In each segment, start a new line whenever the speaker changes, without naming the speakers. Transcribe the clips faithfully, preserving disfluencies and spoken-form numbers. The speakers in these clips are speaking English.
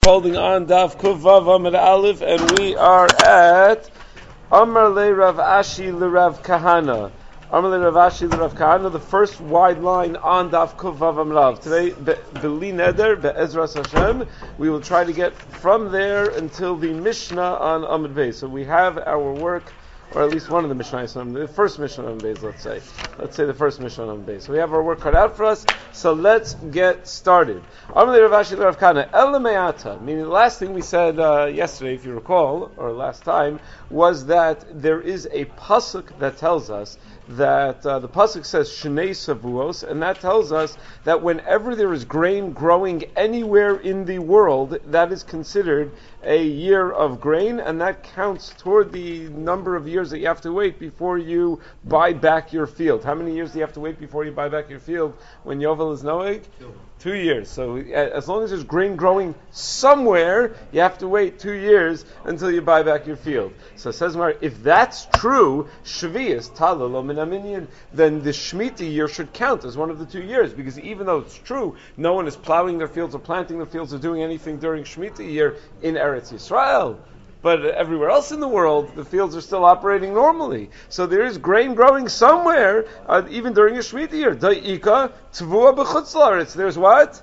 Holding on Daf Kuf Vav Amud Aleph, and we are at Amar Le Rav Ashi Le Rav Kahana. Amar Le Rav Ashi Le Rav Kahana, the first wide line on Daf Kuf Vav Amud Aleph. Today, B'li Neder, Be'ezras Hashem, we will try to get from there until the Mishnah on Amud Beis. So we have our work, or at least one of the Mishnahs, the first Mishnah on Beis, let's say. Let's say the first Mishnah on Beis. So we have our work cut out for us, so let's get started. Amar Le Rav Ashi Le Rav Kahana, El Me'ata, meaning the last thing we said uh, yesterday, if you recall, or last time, was that there is a pasuk that tells us that uh, the pasuk says Shnei Savuos, and that tells us that whenever there is grain growing anywhere in the world, that is considered a year of grain, and that counts toward the number of years that you have to wait before you buy back your field. How many years do you have to wait before you buy back your field when Yovel is Noeg? Two years. So as long as there's grain growing somewhere, you have to wait two years until you buy back your field. So it says, if that's true, Shvius, Talalo Min Aminyan, then the Shemitah year should count as one of the two years, because even though it's true, no one is plowing their fields or planting their fields or doing anything during Shemitah year in Eretz Yisrael. But everywhere else in the world, the fields are still operating normally. So there is grain growing somewhere, uh, even during a Shemitah year. Da'ika tvua b'chutz la'aretz. There's what?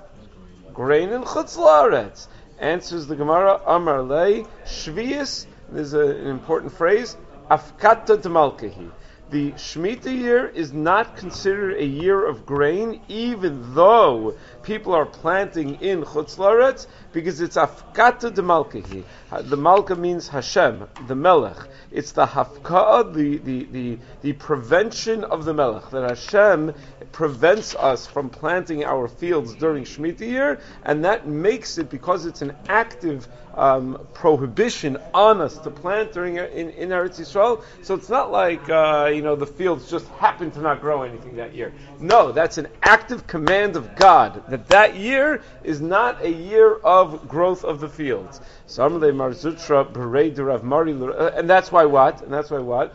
Grain in chutz la'aretz. Answers the Gemara, Amar lei, Shvius, there's a, an important phrase, Afkata d'malkehi. The Shemitah year is not considered a year of grain, even though people are planting in Chutz La'aretz, because it's Afkata de Malkehi. The Malka means Hashem, the Melech. It's the Hafka'ah, the, the, the, the prevention of the Melech, that Hashem prevents us from planting our fields during Shemitah year, and that makes it, because it's an active um, prohibition on us to plant during in, in Eretz Yisrael, so it's not like uh, you know the fields just happen to not grow anything that year. No, that's an active command of God, that that year is not a year of growth of the fields. So Amalei Marzutra Berei de Rav Mari, and that's why what? And that's why what?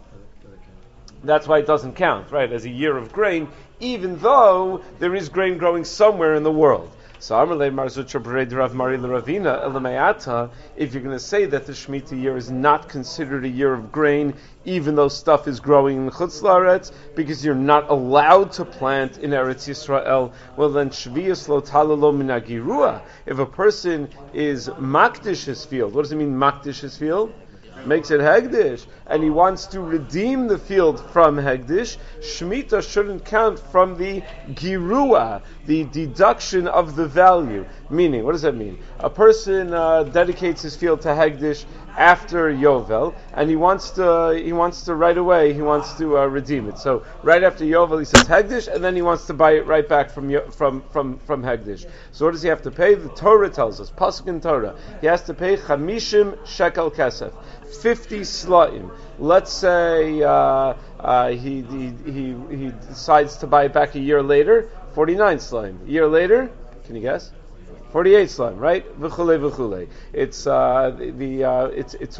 That's why it doesn't count, right, as a year of grain, even though there is grain growing somewhere in the world. So Amalei Marzutra Berei de Rav Mari L'Ravina Elameata, if you're going to say that the Shemitah year is not considered a year of grain, even though stuff is growing in Chutz La'aretz, because you're not allowed to plant in Eretz Yisrael, well then Shvius lo talalo min hagirua. If a person is makdish his field, what does it mean makdish his field? Makes it Hegdish, and he wants to redeem the field from Hegdish, Shemitah shouldn't count from the Girua, the deduction of the value. Meaning, what does that mean? A person uh, dedicates his field to Hegdish after Yovel, and he wants to he wants to right away, he wants to uh, redeem it. So right after Yovel he says Hegdish, and then he wants to buy it right back from from from from Hegdish. So what does he have to pay? The Torah tells us, Pasuk in Torah, he has to pay chamishim shekel kesef, fifty slaim. Let's say uh, uh, he, he he he decides to buy it back a year later, forty-nine slaim. A year later, can you guess? forty-eight slime, right? V'chule v'chule. It's uh, the uh, it's it's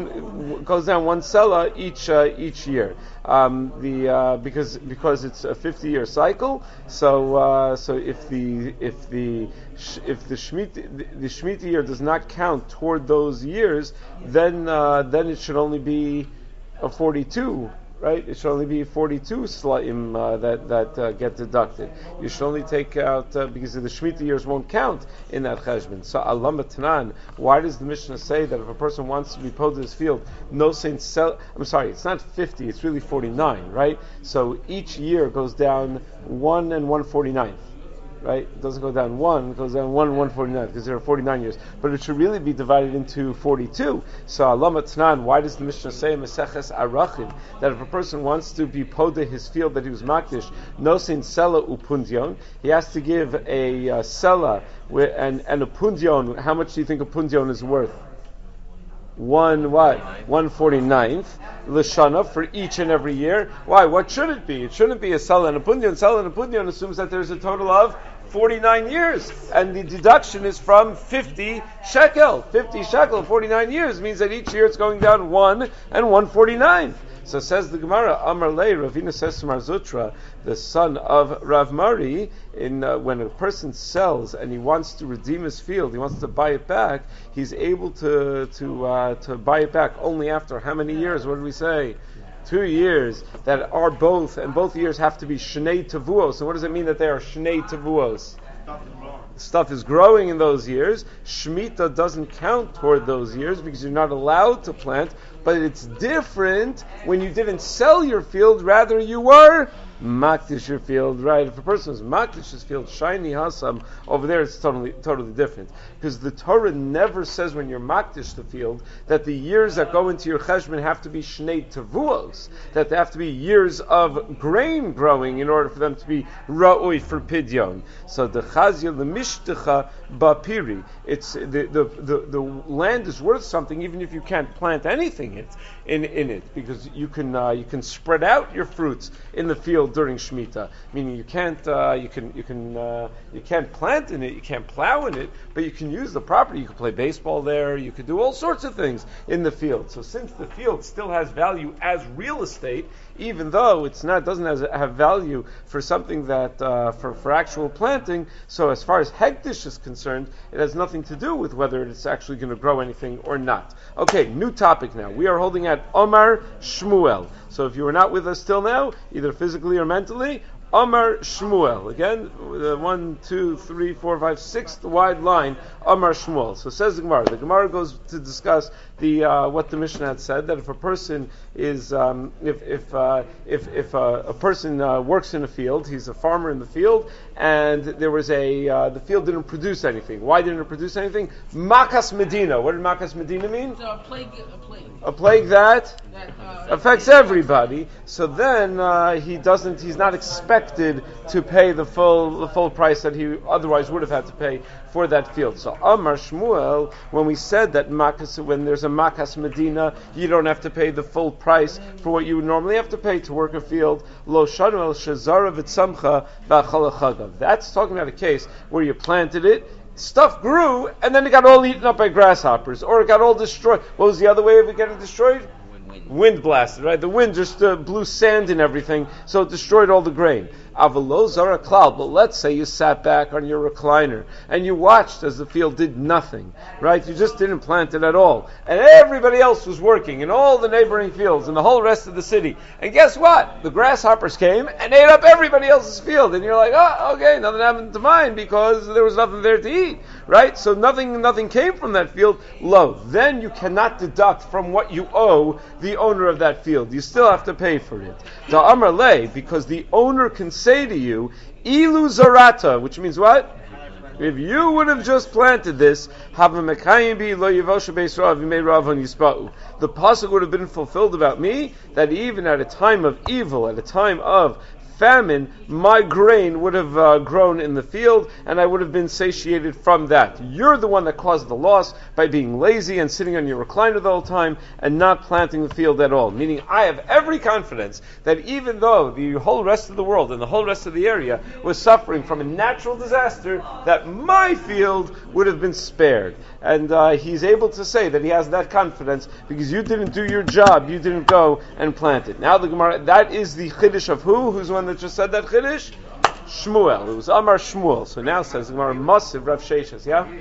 one goes down one sela each uh, each year. Um, the uh, because because it's a fifty-year cycle. So uh, so if the if the if the Shemitah the, the Shemitah year does not count toward those years, then uh, then it should only be a forty-two. Right, it should only be forty-two slaim uh, that that uh, get deducted. You should only take out uh, because the Shemitah years won't count in that cheshbon. So Alama Tanan, why does the Mishnah say that if a person wants to be pulled to his field, no saint sell? I'm sorry, it's not fifty; it's really forty-nine, right? So each year goes down one and one forty-ninth. Right? It doesn't go down one, it goes down one and one forty-nine, because there are forty-nine years. But it should really be divided into forty-two. So Alama Tanan, why does the Mishnah say in Meseches Arachim that if a person wants to be poda his field that he was makdish, no sin sela upundyon, he has to give a uh, sela and, and a pundyon. How much do you think a pundyon is worth? One what? One forty-ninth l'shana for each and every year. Why? What should it be? It shouldn't be a sela and a pundyon. Sela and a pundyon assumes that there's a total of forty-nine years, and the deduction is from fifty shekel. fifty shekel, forty-nine years means that each year it's going down one and one forty-ninth. So says the Gemara, Amar Lei, Ravina says to Mar Zutra, the son of Rav Mari, in uh, when a person sells and he wants to redeem his field, he wants to buy it back, he's able to to uh, to buy it back only after how many years? What did we say? Two years that are both, and both years have to be Shnei Tavuos. So what does it mean that they are Shnei Tavuos? Stuff is growing in those years. Shemitah doesn't count toward those years because you're not allowed to plant, but it's different when you didn't sell your field, rather you were makdish your field, right? If a person is makdish his field, shiny hasam, over there it's totally totally different. Because the Torah never says when you're makdish the field that the years that go into your cheshbon have to be shnei tavuos, that they have to be years of grain growing in order for them to be ra'oi for pidyon. So the chazia l'mishtecha bapiri, it's the, the the the land is worth something even if you can't plant anything it, in in it, because you can uh, you can spread out your fruits in the field during Shemitah, meaning you can't uh, you can you can uh, you can't plant in it, you can't plow in it, but you can use the property. You can play baseball there, you could do all sorts of things in the field. So since the field still has value as real estate, even though it's not doesn't has, have value for something that uh, for for actual planting, so as far as hektish is concerned, it has nothing to do with whether it's actually going to grow anything or not. Okay, new topic now. We are holding at Omar Shmuel. So if you were not with us till now, either physically or mentally, Omar Shmuel. Again, uh, one, two, three, four, five, sixth wide line, Omar Shmuel. So says the Gemara. The Gemara goes to discuss the uh, what the Mishnah had said, that if a person is, um, if if uh, if if uh, a person uh, works in a field, he's a farmer in the field, and there was a uh, the field didn't produce anything. Why didn't it produce anything? Makas Medina. What did Makas Medina mean?
So a plague. A plague.
A plague that,
that uh,
affects everybody. So then uh, he doesn't. He's not expected to pay the full the full price that he otherwise would have had to pay for that field. So Amar Shmuel, when we said that makas, when there's a makas Medina, you don't have to pay the full price for what you would normally have to pay to work a field. Lo shanu el shezara v'tzamcha v'achalachagav. That's talking about a case where you planted it, stuff grew, and then it got all eaten up by grasshoppers, or it got all destroyed. What was the other way of it getting destroyed?
wind.
Wind blasted, right? The wind just uh, blew sand and everything, so it destroyed all the grain. Avalo zara klal, but let's say you sat back on your recliner and you watched as the field did nothing, right? You just didn't plant it at all. And everybody else was working in all the neighboring fields and the whole rest of the city. And guess what? The grasshoppers came and ate up everybody else's field. And you're like, oh, okay, nothing happened to mine because there was nothing there to eat, right? So nothing nothing came from that field. Lo, then you cannot deduct from what you owe the owner of that field. You still have to pay for it. Da amar le, because the owner can say to you, ilu zarata, which means what? If you would have just planted this, the pasuk would have been fulfilled about me, that even at a time of evil, at a time of famine, my grain would have uh, grown in the field, and I would have been satiated from that. You're the one that caused the loss by being lazy and sitting on your recliner the whole time and not planting the field at all. Meaning, I have every confidence that even though the whole rest of the world and the whole rest of the area was suffering from a natural disaster, that my field would have been spared. And uh, he's able to say that he has that confidence because you didn't do your job, you didn't go and plant it. Now the Gemara, that is the Chiddush of who? Who's the one that just said that Chiddush? Shmuel. It was Amar Shmuel. So now says the Gemara, Masiv Rav Sheshes, yeah?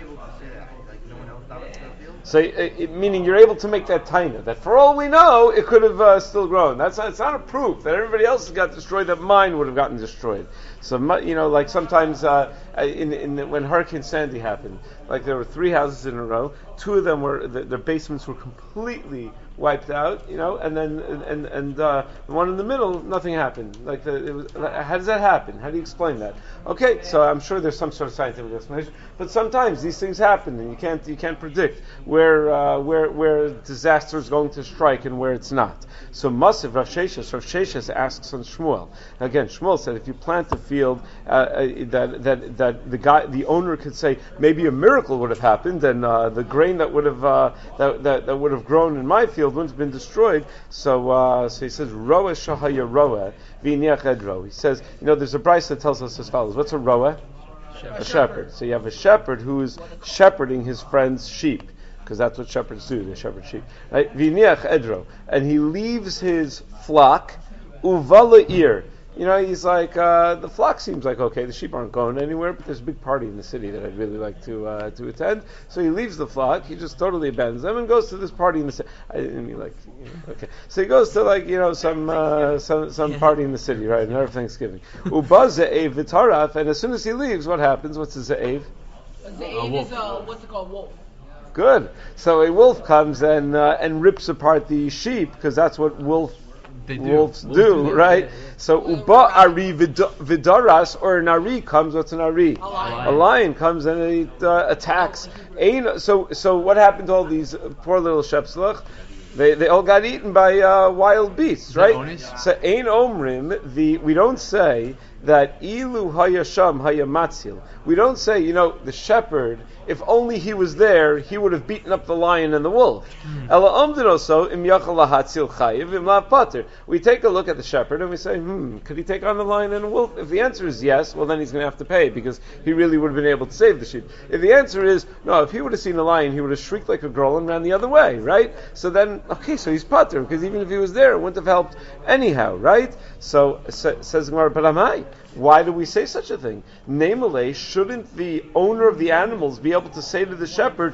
So, it, it, meaning you're able to make that taina, that for all we know, it could have uh, still grown. That's not, it's not a proof that everybody else has got destroyed, that mine would have gotten destroyed. So, you know, like sometimes uh, in, in when Hurricane Sandy happened, like there were three houses in a row, two of them were, the, their basements were completely wiped out, you know, and then and and uh, the one in the middle, nothing happened. Like, the, it was, how does that happen? How do you explain that? Okay, so I'm sure there's some sort of scientific explanation, but sometimes these things happen, and you can't you can't predict where uh, where where disaster is going to strike and where it's not. So Masiv Rav Sheshes, Rav Sheshes asks on Shmuel. Again, Shmuel said if you plant a field, uh, uh, that that that the guy, the owner could say maybe a miracle would have happened, and uh, the grain that would have uh, that, that that would have grown in my field wouldn't have been destroyed. So uh, so he says roa shahaya roa v'iniach edro. He says, you know, there's a brayso that tells us as follows. What's a roa?
Shepherd.
A shepherd. So you have a shepherd who is shepherding his friend's sheep. because that's what shepherds do. They shepherd sheep, right? V'niach edro, and he leaves his flock. Uvala ir. You know, he's like, uh, the flock seems like okay, the sheep aren't going anywhere, but there's a big party in the city that I'd really like to uh, to attend. So he leaves the flock, he just totally abandons them and goes to this party in the city. I didn't mean like, you know, okay. So he goes to like, you know, some uh, some some party in the city, right, another Thanksgiving. Uba ze'ev v'taraf, and as soon as he leaves, what happens? What's a ze'ev?
A ze'ev is a, what's it called, wolf.
Good. So a wolf comes and uh, and rips apart the sheep, because that's what wolf They do. Wolves do, do right? Yeah, yeah. So uba ari vidaras, or an ari comes. What's an ari? A lion, a lion comes and it uh, attacks. Ein, so so what happened to all these poor little shepslach? They they all got eaten by uh, wild beasts, right? So ein omrim, the we don't say that ilu hayasham hayamatzil. We don't say, you know, the shepherd, if only he was there, he would have beaten up the lion and the wolf. We take a look at the shepherd and we say, hmm, could he take on the lion and the wolf? If the answer is yes, well then he's going to have to pay, because he really would have been able to save the sheep. If the answer is no, if he would have seen a lion, he would have shrieked like a girl and ran the other way, right? So then, okay, so he's pater, because even if he was there, it wouldn't have helped anyhow, right? So, sa- says Gemara, but amai. Why do we say such a thing? Namely, shouldn't the owner of the animals be able to say to the shepherd,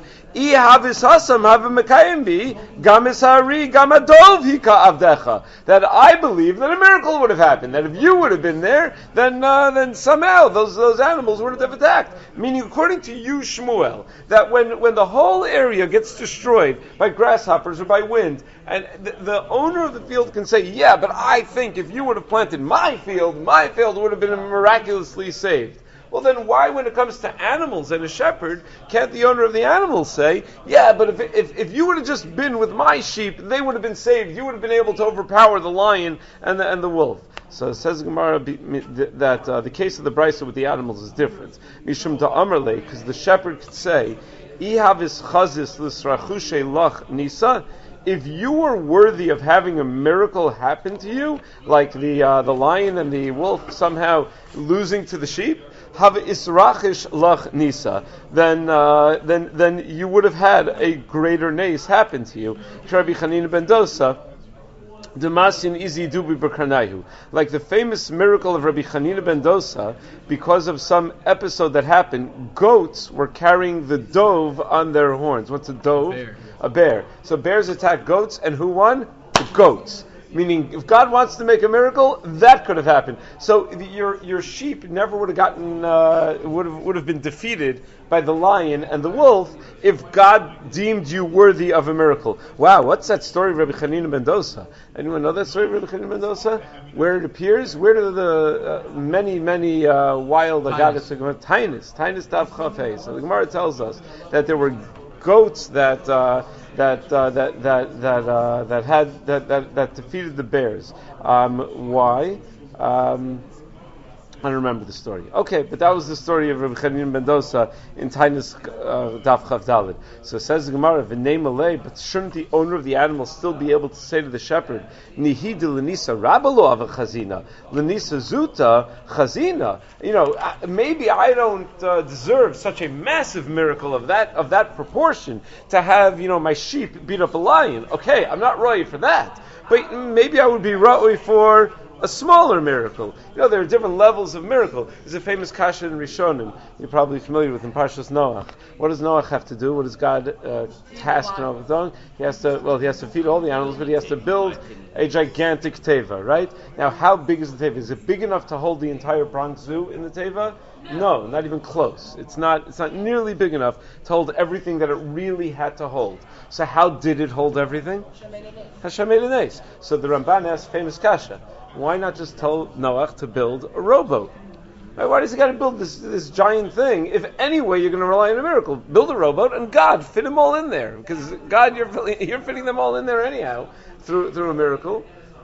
that I believe that a miracle would have happened, that if you would have been there, then uh, then somehow those those animals wouldn't have attacked. Meaning, according to you, Shmuel, that when, when the whole area gets destroyed by grasshoppers or by wind, and the, the owner of the field can say, yeah, but I think if you would have planted my field, my field would have been miraculously saved. Well then, why when it comes to animals and a shepherd, can't the owner of the animals say, yeah, but if if, if you would have just been with my sheep, they would have been saved, you would have been able to overpower the lion and the, and the wolf. So it says Gemara that uh, the case of the brisa with the animals is different. Mishum da'amarle, because the shepherd could say, Ihavis chazis l'srachushe lach nisa, if you were worthy of having a miracle happen to you, like the uh, the lion and the wolf somehow losing to the sheep, have israchish lach nisa, then uh, then then you would have had a greater nace happen to you. Rabbi Chanina ben Dosa, Demasin izi dubi b'karnayu, like the famous miracle of Rabbi Chanina ben Dosa, because of some episode that happened, goats were carrying the dove on their horns. What's a dove? A bear. A bear. So bears attack goats, and who won? The goats. Meaning, if God wants to make a miracle, that could have happened. So your your sheep never would have gotten uh, would have would have been defeated by the lion and the wolf if God deemed you worthy of a miracle. Wow, what's that story of Rabbi Chanina ben Dosa? Anyone know that story of Rabbi Chanina ben Dosa? Where it appears? Where do the uh, many many uh, wild agadas come? Tainus, Tainus Tav Chafei. So the Gemara tells us that there were goats that. Uh, That, uh, that that that uh, that had that, that that defeated the bears. Um, why? Um, I don't remember the story. Okay, but that was the story of Rabbi Chanina ben Dosa in Tainus uh, Daf Chav Daled. So it says the Gemara, "V'nei malei," but shouldn't the owner of the animal still be able to say to the shepherd, "Nihid lenisa rabalo av chazina, lenisa zuta chazina"? You know, maybe I don't uh, deserve such a massive miracle of that of that proportion to have, you know, my sheep beat up a lion. Okay, I'm not roy for that, but maybe I would be roy for a smaller miracle. You know, there are different levels of miracle. There's a famous kasha in Rishonim. You're probably familiar with in Parshas Noach. What does Noach have to do? What does God uh, task Noach doing? He has to, well, he has to feed all the animals, but he has to build a gigantic teva, right? Now, how big is the teva? Is it big enough to hold the entire Bronx Zoo in the teva? No, not even close. It's not. It's not nearly big enough to hold everything that it really had to hold. So, how did it hold everything? Hashem made a nes. So the Ramban asks famous kasha. Why not just tell Noach to build a rowboat? Right, why does he got to build this this giant thing? If anyway you're going to rely on a miracle, build a rowboat and God fit them all in there, because God you're you're fitting them all in there anyhow through through a miracle.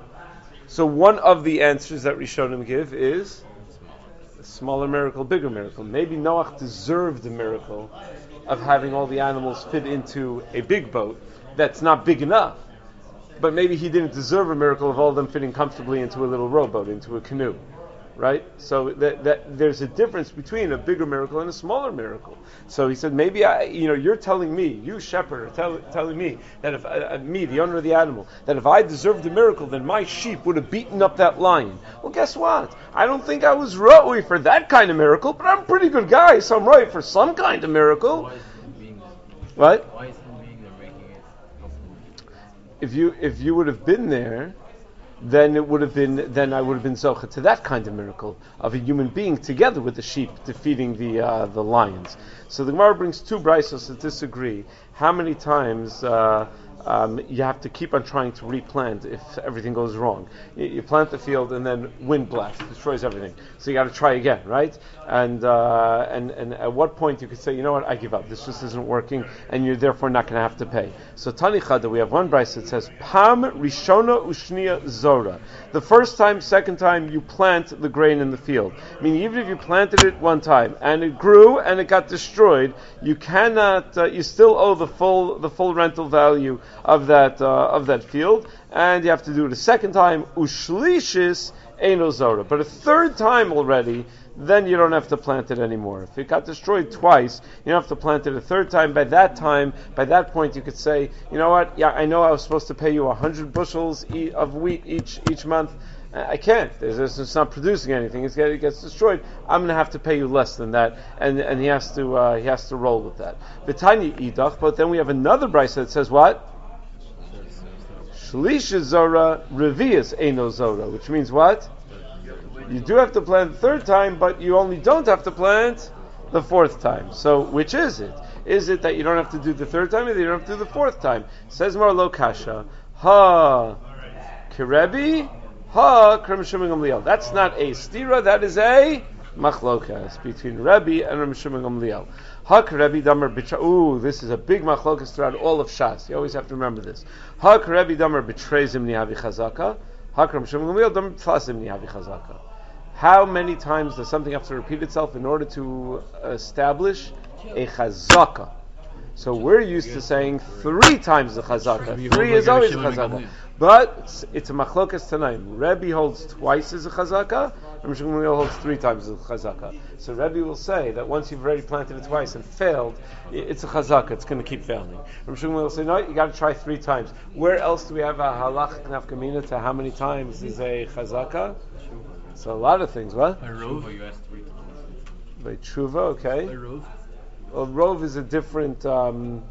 So one of the answers that Rishonim give is a smaller miracle, bigger miracle. Maybe Noach deserved the miracle of having all the animals fit into a big boat that's not big enough. But maybe he didn't deserve a miracle of all of them fitting comfortably into a little rowboat, into a canoe. right? So that, that there's a difference between a bigger miracle and a smaller miracle. So he said, maybe I, you know, you're telling me, you shepherd, are tell, telling me that if uh, me, the owner of the animal, that if I deserved a miracle, then my sheep would have beaten up that lion. Well, guess what? I don't think I was right for that kind of miracle, but I'm a pretty good guy, so I'm right for some kind of miracle.
Why is he being there?
What?
Why is he being there making it possible?
If you if you would have been there, then it would have been then I would have been zocha to that kind of miracle of a human being together with the sheep defeating the uh, the lions. So the Gemara brings two braysos that disagree. How many times uh, um, you have to keep on trying to replant if everything goes wrong? You, you plant the field and then wind blast destroys everything. So you got to try again, right? And uh, and and at what point you could say, you know what, I give up. This just isn't working, and you're therefore not going to have to pay. So Tani Chada, we have one brayso that says Pam Rishona Ushnia Zora. The first time, second time, you plant the grain in the field. I mean, even if you planted it one time and it grew and it got destroyed, you cannot. Uh, you still owe the full the full rental value of that uh, of that field, and you have to do it a second time. Ushlishis Eino Zora, but a third time already, then you don't have to plant it anymore. If it got destroyed twice, you don't have to plant it a third time. By that time, by that point, you could say, you know what? Yeah, I know I was supposed to pay you a hundred bushels of wheat each each month. I can't. It's, it's not producing anything. It's, it gets destroyed. I'm going to have to pay you less than that, and and he has to uh, he has to roll with that. V'tanya idach. But then we have another brayso that says what? Shlish Zora Revius Eino Zora, which means what? You do have to plant the third time, but you only don't have to plant the fourth time. So, which is it? Is it that you don't have to do the third time, or that you don't have to do the fourth time? Says Mar Lo Kasha, Ha Kerebi, Ha Krem Shimon Gamliel. That's not a stira, that is a machlokas between Rebbe and Reb Shimon Gamliel. Hak Rebbe Damar Bitra. Ooh, this is a big machlokas throughout all of Shas. You always have to remember this. Hak Rebbe Damar Betrays Imni Havi Chazaka. Hak Reb Shimon Gamliel Damar Tfas Imni Havi Chazaka. How many times does something have to repeat itself in order to establish a chazaka? So we're used to saying three times the chazaka. Three is always a chazaka. But it's, it's a machlokas tanaim. Rebbe holds twice as a chazaka, and Reb Shimon holds three times as a chazaka. So Rebbe will say that once you've already planted it twice and failed, it's a chazaka. It's going to keep failing. Reb Shimon will say, no, you got to try three times. Where else do we have a halach nafkamina to how many times is a chazaka? So a lot of things. What?
By Rov, you asked three times.
By tshuva, okay.
By Rov.
Well, Rov is a different. Um,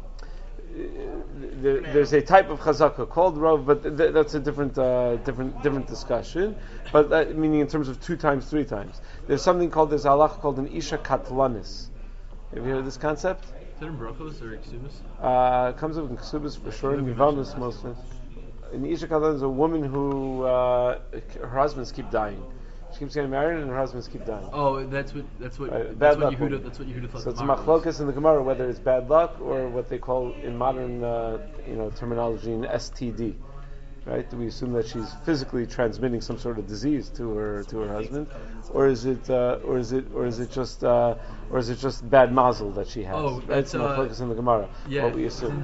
there, there's a type of chazaka called Rov, but th- that's a different, uh, different, different discussion. But that, meaning in terms of two times, three times. There's something called there's halach called an isha katlanis. Have you heard of this concept?
Is that in Brachos or Ksubas?
Uh, it comes up in Ksubas for sure. In Yivalmus mostly. An isha katlanis is a woman who uh, her husbands keep dying. She keeps getting married and her husbands keep dying.
Oh, that's what that's what
Right,
that's,
bad
what
luck
Yehuda, that's what Yehuda thought.
So it's a
tomorrow
machlokas in the Gemara whether it's bad luck or what they call in modern uh, you know terminology an S T D. Right? Do we assume that she's physically transmitting some sort of disease to her to her husband, or is it uh, or is it or is it just uh, or is it just bad mazel that she has?
Oh,
right?
that's
It's machlokas
uh,
in the Gemara.
yeah,
What we assume.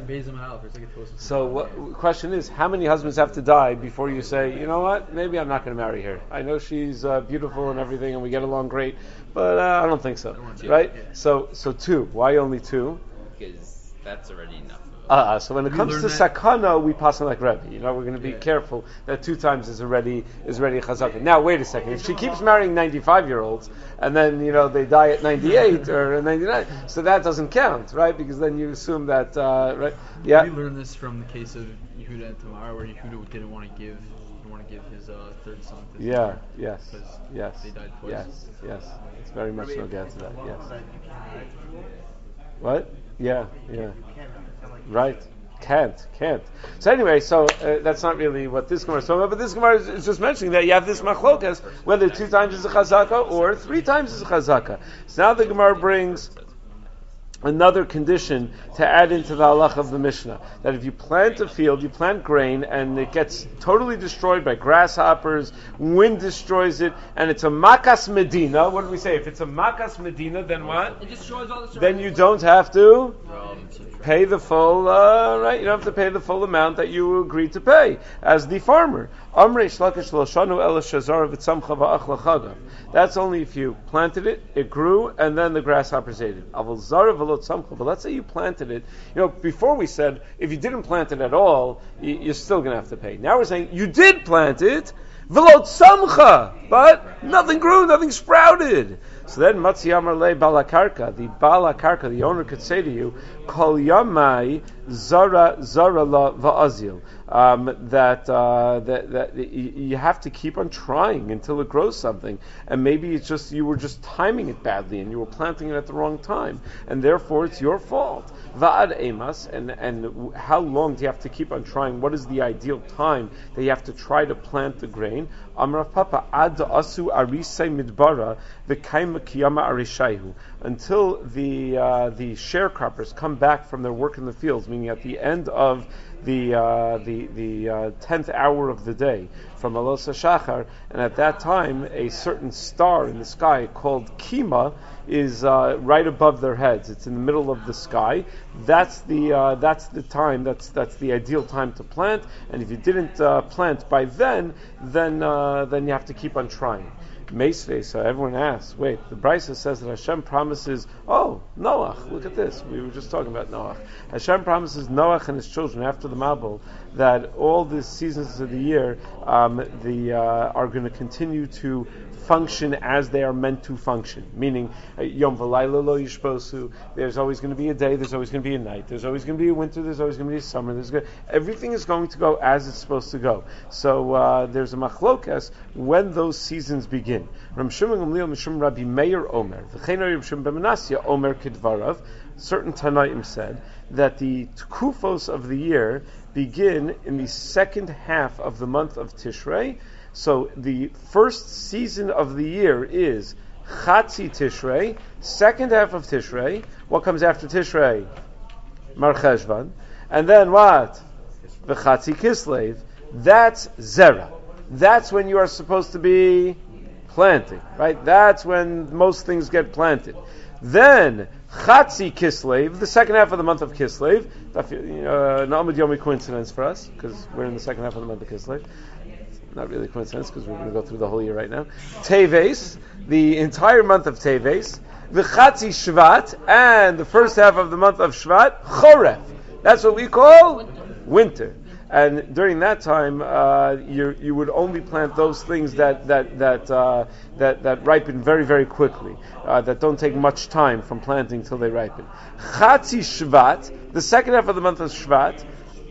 So what question is, how many husbands have to die before you say, you know what, maybe I'm not going to marry her. I know she's uh, beautiful and everything, and we get along great, but uh, I don't think so. Right? So so two. Why only two?
Because that's already enough.
Uh, so when it
We
comes to
learn that-
sakana, we pass on like Rebbe. You know, we're going to be
Yeah.
careful that two times is already is already a chazaka. Now, wait a second. If she keeps marrying ninety-five-year-olds and then you know they die at ninety-eight or ninety-nine, so that doesn't count, right? Because then you assume that, uh, right? Yeah.
We learned this from the case of Yehuda and Tamar, where Yehuda didn't want to give didn't want to give his uh, third son to
Yeah.
Tamar
Yes.
because
Yes.
they died twice.
Yes. Yes. It's very much no get to that. Yes. What? Yeah. Yeah. Right. Can't, can't. So anyway, so uh, that's not really what this Gemara is talking about, but this Gemara is, is just mentioning that you have this machlokas, whether two times is a chazaka or three times is a chazaka. So now the Gemara brings another condition to add into the halach of the Mishnah, that if you plant a field, you plant grain, and it gets totally destroyed by grasshoppers, wind destroys it, and it's a makas medina. What do we say? If it's a makas medina, then what?
It destroys all the
Then you don't have to
Um,
pay pay the full, uh, right? You don't have to pay the full amount that you agreed to pay as the farmer. That's only if you planted it, it grew, and then the grasshoppers ate it. But let's say you planted it. You know, before we said if you didn't plant it at all, you're still going to have to pay. Now we're saying you did plant it, but nothing grew, nothing sprouted. So then, Matzi Amar Le Balakarka, the Balakarka, the owner could say to you, Kol Yamai Zara Zara La Va'azil. Um, that, uh, that that you have to keep on trying until it grows something, and maybe it's just you were just timing it badly, and you were planting it at the wrong time, and therefore it's your fault. Va'ad emas, and and how long do you have to keep on trying? What is the ideal time that you have to try to plant the grain? Amrav Papa ad asu arisei midbara v'kaima kiyama arishayhu, until the uh, the sharecroppers come back from their work in the fields, meaning at the end of the uh, the the uh, tenth hour of the day from Alosa Shachar, and at that time a certain star in the sky called Kima is uh, right above their heads. It's in the middle of the sky. That's the uh, that's the time. That's that's the ideal time to plant. And if you didn't uh, plant by then, then uh, then you have to keep on trying. Meisvei, so everyone asks, wait, the Brisa says that Hashem promises, oh, Noach, look at this, we were just talking about Noach. Hashem promises Noach and his children after the Mabul that all the seasons of the year um, the uh, are going to continue to function as they are meant to function. Meaning, Yom V'Layla Lo Yishposu, there's always going to be a day, there's always going to be a night, there's always going to be a winter, there's always going to be a summer, there's going to, everything is going to go as it's supposed to go. So uh, there's a machlokas when those seasons begin. Ram Shimon Gamliel Mishum Rabbi Meir Omer, V'chein Rabbi Shimon ben Menasya Omer Kidvarav, certain Tanaim said that the Tkufos of the year begin in the second half of the month of Tishrei. So the first season of the year is Chatzi Tishrei, second half of Tishrei. What comes after Tishrei? Mar Cheshvan. And then what? The Chatzi Kislev. That's Zera. That's when you are supposed to be planting, right? That's when most things get planted. Then Chatzi Kislev, the second half of the month of Kislev. Uh, Not a Yomi coincidence for us, because we're in the second half of the month of Kislev. Not really a coincidence, because we're going to go through the whole year right now. Teves, the entire month of Teves. The Chatzi Shvat, and the first half of the month of Shvat, Choref. That's what we call winter. winter. And during that time, uh, you you would only plant those things that that that uh, that that ripen very very quickly, uh, that don't take much time from planting till they ripen. Chatzi Shvat, the second half of the month of Shvat,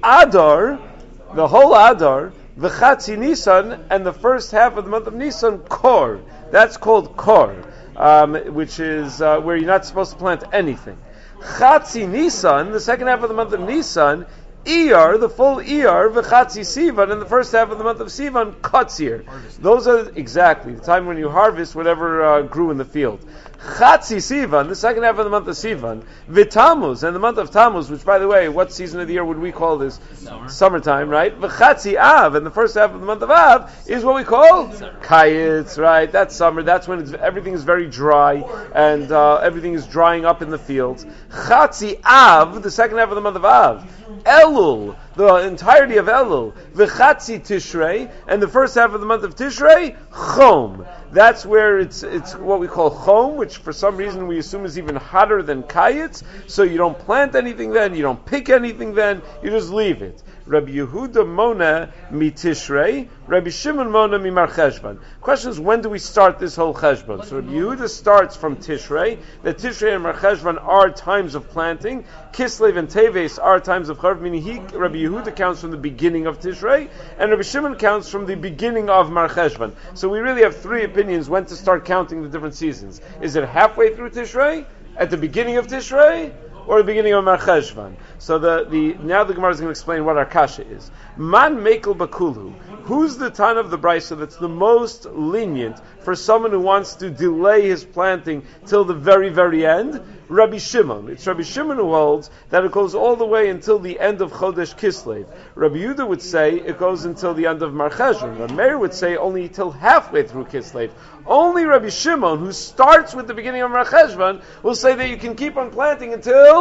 Adar, the whole Adar, the Chatzi Nisan, and the first half of the month of Nisan, Kor. That's called Kor, um, which is uh, where you're not supposed to plant anything. Chatzi Nisan, the second half of the month of Nisan, Iyar, the full Iyar, v'chatzi Sivan, in the first half of the month of Sivan, Katzir. Those are exactly the time when you harvest whatever uh, grew in the field. Chatzi Sivan, the second half of the month of Sivan, v'Tammuz, and the month of Tammuz, which, by the way, what season of the year would we call this?
Summer.
Summertime, right? V'chatzi Av, and the first half of the month of Av is what we call Kayitz, right? That's summer. That's when it's, everything is very dry and uh, everything is drying up in the fields. Chatzi Av, the second half of the month of Av. Elul, the entirety of Elul, v'chatzi Tishrei, and the first half of the month of Tishrei, Chom. That's where it's it's what we call Chom, which for some reason we assume is even hotter than Kayitz. So you don't plant anything then, you don't pick anything then, you just leave it. Rabbi Yehuda Mona mi Tishrei, Rabbi Shimon Mona mi Mar Cheshvan. Question is, when do we start this whole Cheshvan? So Rabbi Yehuda starts from Tishrei. The Tishrei and Mar Cheshvan are times of planting. Kislev and Teves are times of Charv, meaning he, Rabbi Yehuda counts from the beginning of Tishrei, and Rabbi Shimon counts from the beginning of Mar Cheshvan. So we really have three opinions when to start counting the different seasons. Is it halfway through Tishrei, at the beginning of Tishrei, or the beginning of Mar Cheshvan? So the, the now the Gemara is going to explain what our kasha is. Man mekel bakulu. Who's the ton of the brisa that's the most lenient for someone who wants to delay his planting till the very, very end? Rabbi Shimon. It's Rabbi Shimon who holds that it goes all the way until the end of Chodesh Kislev. Rabbi Yehuda would say it goes until the end of Mar Cheshvan. Rabbi Meir would say only till halfway through Kislev. Only Rabbi Shimon, who starts with the beginning of Mar Cheshvan, will say that you can keep on planting until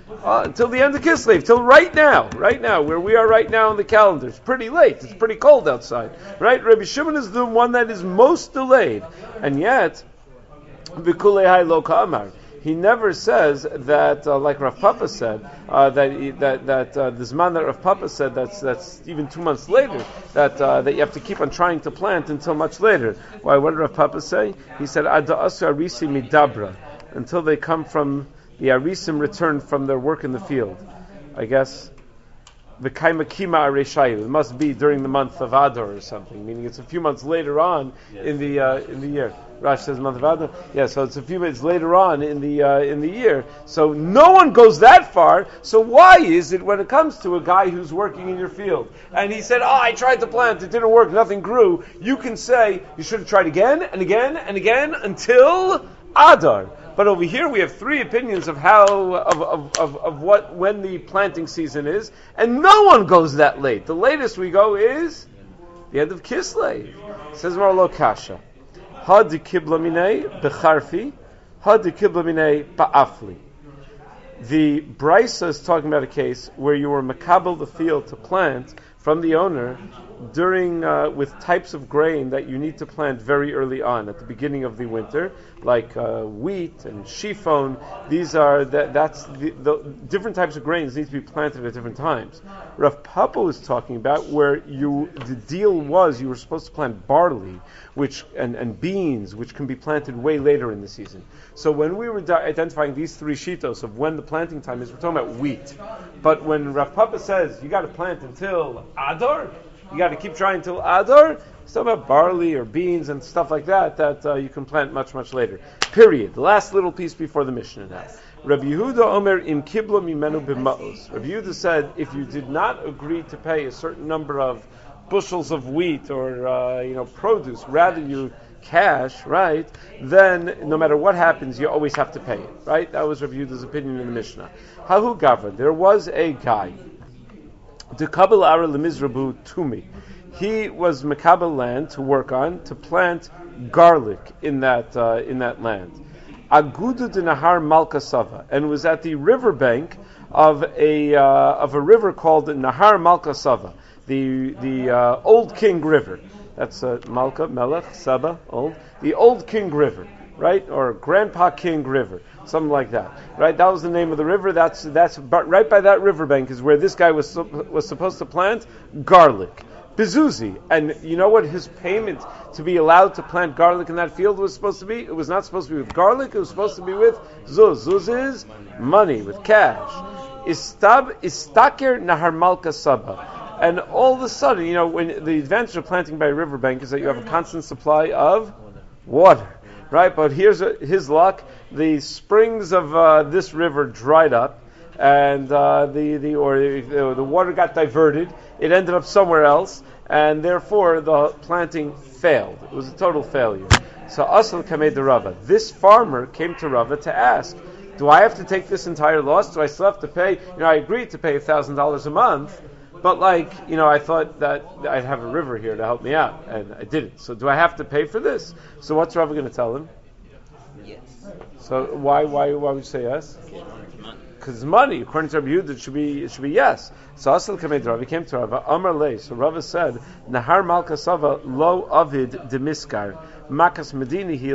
Uh, until the end of Kislev, till right now, right now, where we are right now in the calendar. It's pretty late. It's pretty cold outside, right? Rabbi Shimon is the one that is most delayed, and yet, B'kulei lo ka'amar. He never says that, uh, like Rav Papa said, uh, that he, that that uh, the Zman that Rav Papa said that's that's even two months later, that uh, that you have to keep on trying to plant until much later. Why? What did Rav Papa say? He said, "Ad asu arisi midabra," until they come from the arisim return from their work in the field. I guess the kaimakima areshayu. It must be during the month of Adar or something, meaning it's a few months later on yes. in the uh, in the year. Rashi says month of Adar. Yeah, so it's a few minutes later on in the uh, in the year. So no one goes that far. So why is it when it comes to a guy who's working in your field and he said, "Oh, I tried to plant, it didn't work, nothing grew," you can say you should have tried again and again and again until Adar. But over here we have three opinions of how of, of, of, of what when the planting season is, and no one goes that late. The latest we go is the end of Kislev. Says Marlo Kasha. Had kibla minei becharfi, had kibla minei ba'afli. The Brisa is talking about a case where you were makabel the field to plant from the owner during uh, with types of grain that you need to plant very early on at the beginning of the winter, like uh, wheat and chiffon. These are that that's the, the different types of grains need to be planted at different times. Rav Papa was talking about where you the deal was you were supposed to plant barley, which and, and beans, which can be planted way later in the season. So when we were di- identifying these three shitos of when the planting time is, we're talking about wheat. But when Rav Papa says you got to plant until Adar, you got to keep trying until Adar, it's talking about barley or beans and stuff like that that uh, you can plant much, much later. Period. The last little piece before the Mishnah now. Rabbi Yehuda Omer im kibla mimenu b'ma'os. Rabbi Yehuda said if you did not agree to pay a certain number of bushels of wheat or uh, you know produce, rather you cash, right, then no matter what happens, you always have to pay it, right? That was Rabbi Yehuda's opinion in the Mishnah. Hahu Gavra, there was a guy, the Kabel Ara Lemizrabu Tumi. He was Makabel land to work on, to plant garlic in that uh, in that land. Agudu de Nahar Malkasava, and was at the riverbank of a uh, of a river called Nahar Malkasava, the the uh, Old King River. That's uh, Malka, Melech, Saba, old. The Old King River, right? Or Grandpa King River, something like that, right? That was the name of the river. That's that's right by that riverbank is where this guy was was supposed to plant garlic, Bezuzi. And you know what his payment to be allowed to plant garlic in that field was supposed to be? It was not supposed to be with garlic. It was supposed to be with zuz. Zuz is money, with cash. Istab istaker nahar malka saba. And all of a sudden, you know, when the advantage of planting by a riverbank is that you have a constant supply of water, right? But here's a, his luck: the springs of uh, this river dried up, and uh, the the or the, the water got diverted. It ended up somewhere else, and therefore the planting failed. It was a total failure. So Asal Kamei de Rava. This farmer came to Rava to ask, "Do I have to take this entire loss? Do I still have to pay? You know, I agreed to pay a thousand dollars a month." But like, you know, I thought that I'd have a river here to help me out, and I didn't. So do I have to pay for this? So what's Rava going to tell him?
Yes.
So why why why would you say yes? Because money, according to Rabbi Yehuda, it should be it should be yes. So Asal Kamei Rava came to Rava Amar Le. So Rava said, Nahar Malka Sava lo avid demiskar makas medina he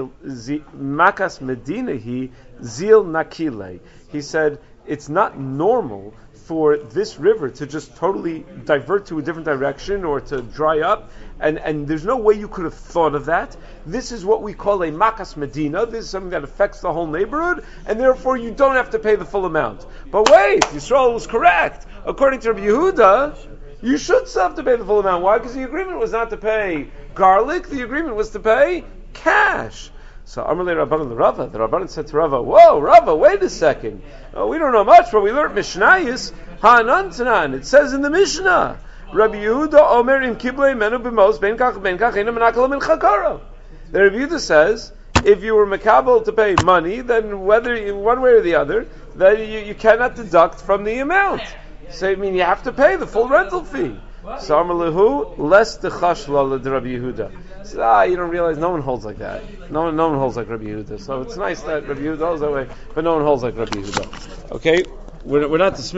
makas medina he zil nakile. He said it's not normal for this river to just totally divert to a different direction or to dry up, and, and there's no way you could have thought of that. This is what we call a makas medina. This is something that affects the whole neighborhood, and therefore you don't have to pay the full amount. But wait, Yisrael was correct. According to Rabbi Yehuda, you should still have to pay the full amount. Why? Because the agreement was not to pay garlic, the agreement was to pay cash. So Amalei Rabbanan the Rava, the Rabbanan said to Rava, "Whoa, Rava, wait a second. Oh, we don't know much, but we learned Mishnayis Ha'anantanan. It says in the Mishnah, Rabbi Yehuda Omer im kiblei menu b'mos ben kach ben kach ena menakala min chakara." The Rabbi Yehuda says, if you were makabel to pay money, then whether in one way or the other, then you, you cannot deduct from the amount. So I mean, you have to pay the full rental fee. So Amalahu less the chashla the Rabbi Yehuda. So, ah, you don't realize no one holds like that. No one, no one holds like Rabbi Yehuda. So it's nice that Rabbi Yehuda holds that way, but no one holds like Rabbi Yehuda. Okay. we're, we're not dismissing.